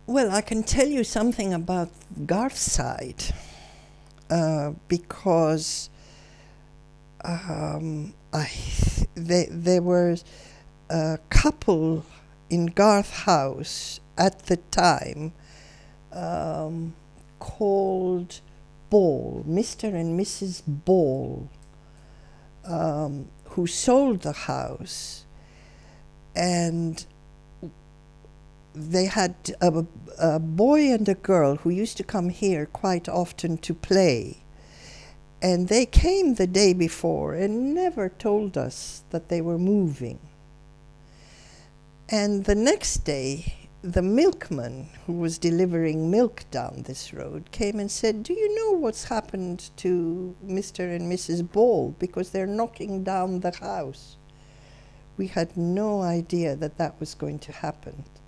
Well, I can tell you something about Garthside because there was a couple in Garth House at the time called Ball, Mr. and Mrs. Ball, who sold the house, and they had a boy and a girl who used to come here quite often to play. And they came the day before and never told us that they were moving. And the next day, the milkman who was delivering milk down this road came and said, "Do you know what's happened to Mr. and Mrs. Ball? Because they're knocking down the house." We had no idea that that was going to happen.